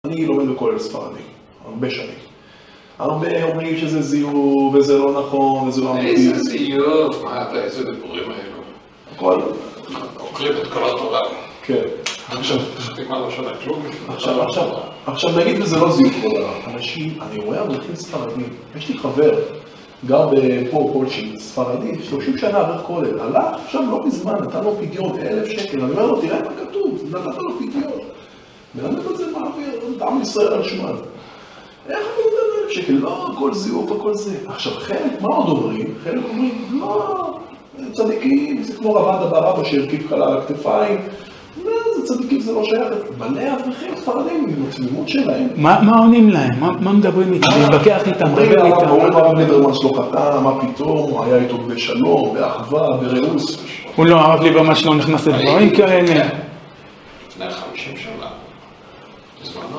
אני לומד בכולל ספרדי, הרבה שנים. הרבה אומרים שזה זיוף, וזה לא נכון, וזה לא אמיתי. איזה זיוף? מה אתה, איזה דיבורים האלו? הכל. עוקרים את כל התורה. כן. עכשיו, חתימה לא שונה כלום. עכשיו נגיד וזה לא זיוף כל אנשים, אני רואה אברכים ספרדים. יש לי חבר, גר פה פולשין, ספרדי, 30 שנה עבר כולל. הלך עכשיו לא מזמן, נתן לו פדיון, 1,000 שקל. אני אומר לו, תראה מה כתוב, נתן לו פדיון. מלמד את זה מעביר, דם ישראל על שמן. איך אני יודע 1,000 שקל? לא, הכל זיוף, הכל זה. עכשיו חלק, מה עוד אומרים? חלק אומרים, לא, צדיקים, זה כמו רבד אברבא שהרכיב קלה על הכתפיים. לא, זה צדיקים, זה לא שייך. מלא אברכים ספרדים עם התמימות שלהם. מה עונים להם? מה מדברים איתם? להתווכח איתם, מדבר איתם? אומרים הרב ליברמן שלא חטא, מה פתאום, הוא היה איתו בשלום, באחווה, ברעוס. הוא לא, הרב ליברמן שלא נכנס לדברים כאלה. לפני 50 שנה. בזמנו.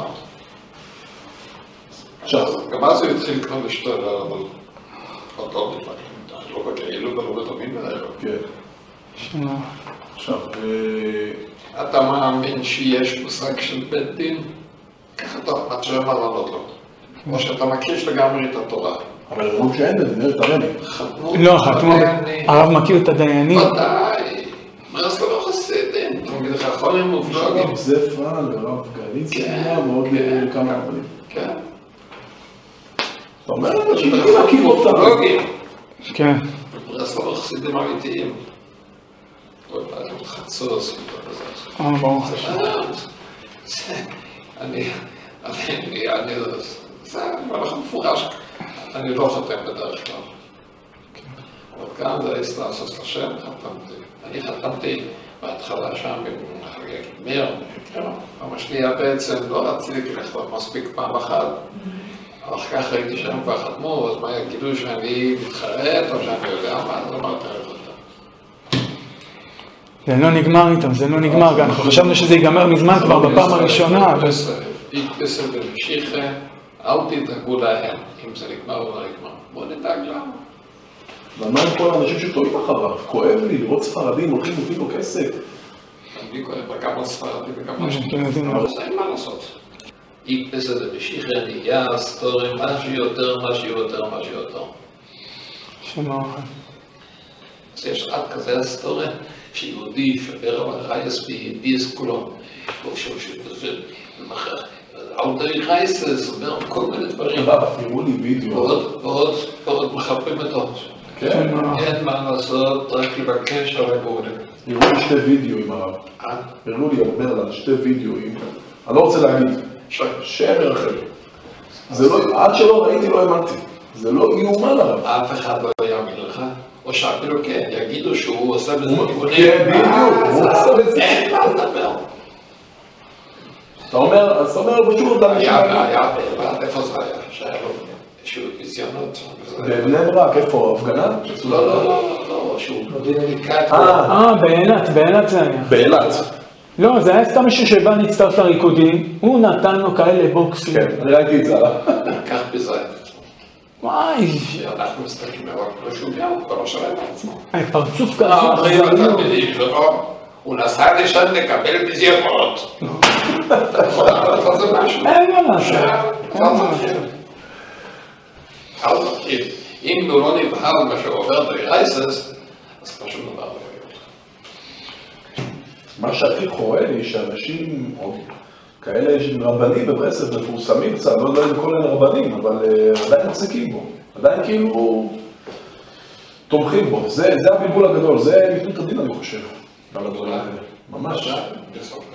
עכשיו, גם אז הוא התחיל כבר להשתולל, אבל עוד לא מתמנים, לא בכאילו ולא בתאמין בדרך. כן. עכשיו, אתה מאמין שיש מושג של בית דין? ככה טוב, מה תשאר מה לענות לו. כמו שאתה מכיש לגמרי את התורה. אבל אומרים שאין בזה, תראה לי. לא, הרב מכיר את הדיינים. ודאי. מה זה לא חסידים? אתה מגיד לך, יכולים מובלוגים. הרב זפרה, לרב גליציה, ועוד כמה רבנים. כן. אתה אומר לנו שאני מכיר אותם. כן. זה לא חסידים אמיתיים. לא יודע, אני חצוץ. ברוך השם. זה מלך מפורש. אני לא חותם בדרך כלל. אבל כאן זה הסתעסוס לשם, חתמתי. אני חתמתי בהתחלה שם בחגי מאיר. אבל שנייה בעצם לא רציתי לכתוב מספיק פעם אחת. אבל כך ראיתי שהם כבר חתמו, אז מה יגידו שאני מתחרט או שאני יודע מה, אז אמרתי לך אותה. זה לא נגמר איתם, זה לא נגמר. אנחנו חשבנו שזה ייגמר מזמן כבר בפעם הראשונה. בסדר ומשיכה, אל תדאגו להם, אם זה נגמר או לא נגמר. בואו נדאג למה. ומה עם כל האנשים שטועים אחריו? כואב לי לראות ספרדים, הולכים נותנים לו כסף. אני כואב גם לספרדים וגם לשתים. אבל זה אין מה לעשות. בסדר ומשיכה נהיה סטורי, מה שיותר. שלום. אז יש עד כזה הסטורי, שיהודי שבר על רייס בידיס כולו, שהוא שותפים, ומחר, על די רייסס, אומר כל מיני דברים. תראו לי וידאו. ועוד מחפים את עוד. כן. אין מה לעשות, רק לבקש על הגאולה. הראו לי שתי וידאוים הרב. הראו לי, אומר לה, שתי וידאוים. אני לא רוצה להגיד. שם אחר. עד שלא ראיתי, לא האמנתי. זה לא איומן הרב. אף אחד לא יאמין לך. או שאפילו כן, יגידו שהוא עושה בזה תיקונים. כן, בדיוק, הוא עושה בזה. אין מה לדבר. אתה אומר, פשוט אתה היה, איפה זה היה? שהיה לו איזשהו ניסיונות. בבני ברק, איפה? הפגנה? לא, שהוא לקראת. באילת זה היה. באילת. לא, זה היה סתם מישהו שבא להצטרף לריקודים, הוא נתן לו כאלה בוקסים. כן, אני ראיתי את זה. כך בזה. וואי. אנחנו מסתכלים עליו כמו שהוא היה, הוא כבר לא שלם לעצמו. פרצוף כזה. הוא נסע לשם לקבל בזיונות. אתה יכול לעלות על זה משהו? אין מה לעשות. אל תחכיר. אם הוא לא נבהל מה שהוא עובר ברייסס, אז פשוט דבר לא יהיה. מה שהכי חורה לי שאנשים, כאלה רבנים בברסלב מפורסמים קצת, לא יודע אם כל אלה רבנים, אבל עדיין מחזיקים בו, עדיין כאילו תומכים בו, זה הבלבול הגדול, זה ניתנו את הדין אני חושב, על הדברים האלה, ממש.